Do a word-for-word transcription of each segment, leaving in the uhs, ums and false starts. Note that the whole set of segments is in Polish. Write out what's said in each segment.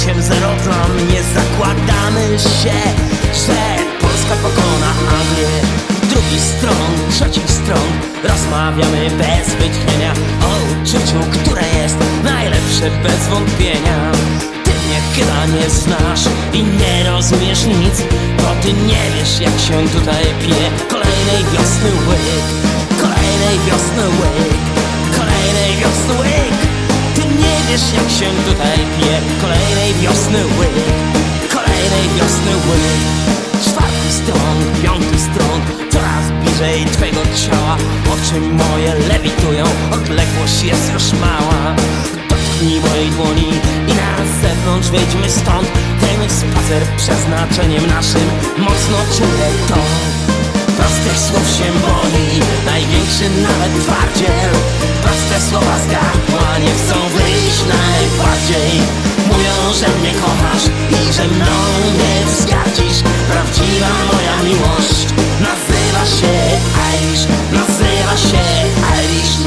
osiem zero dla mnie. Zakładamy się, że Polska pokona Anglię. Drugi stron, trzeci stron, rozmawiamy bez wytchnienia o uczuciu, które jest najlepsze bez wątpienia. Ty mnie chyba nie znasz i nie rozumiesz nic, bo ty nie wiesz, jak się tutaj pije kolejnej wiosny łyk, kolejnej wiosny łyk, kolejnej wiosny łyk. Ty nie wiesz, jak się tutaj pije kolejnej wiosny łyk, kolejnej wiosny łyk. Czwarty strąg, piąty strąg, coraz bliżej twego ciała. Oczy moje lewitują, odległość jest już mała. Dotknij mojej dłoni i na zewnątrz wyjdźmy stąd. Ten spacer przeznaczeniem naszym mocno czuję to. Prostych słów się boi, największy nawet twardziel. Proste słowa z gardła nie chcą wyjść najbardziej. Mówią, że mnie kochasz i że mną nie wzgardzisz. Prawdziwa moja miłość nazywa się Irish, nazywa się Irish.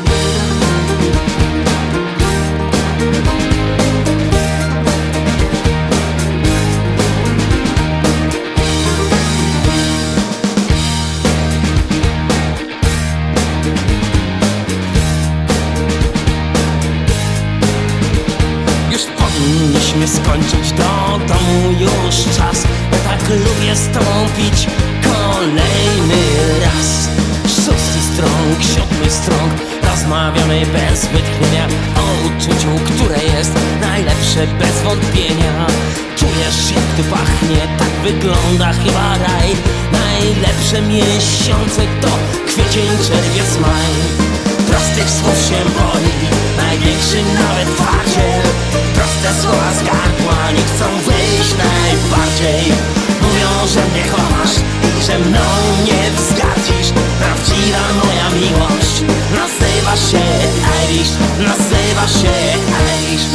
Powinniśmy skończyć do domu już czas. Ja tak lubię z tobą pić kolejny raz. Szósty strąg, siódmy strąg, rozmawiamy bez wytchnienia o uczuciu, które jest najlepsze bez wątpienia. Czujesz, jak tu pachnie, tak wygląda chyba raj. Najlepsze miesiące to kwiecień, czerwiec, maj. Prostych słów się boi, największy nawet twardziel. Proste słowa z gardła nie chcą wyjść najbardziej. Mówią, że mnie kochasz i że mną nie wzgardzisz. Prawdziwa moja miłość nazywa się Irish, nazywa się Irish.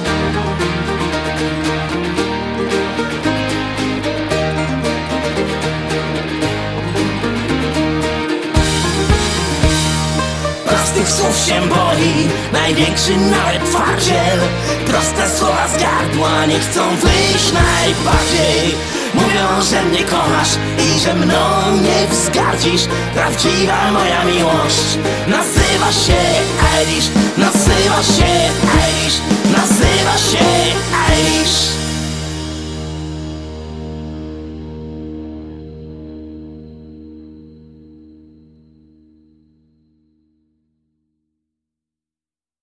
Prostych słów się boi, największy nawet twardziel. Proste słowa z gardła nie chcą wyjść najbardziej. Mówią, że mnie kochasz i że mną nie wzgardzisz. Prawdziwa moja miłość nazywa się Irish, nazywa się Irish.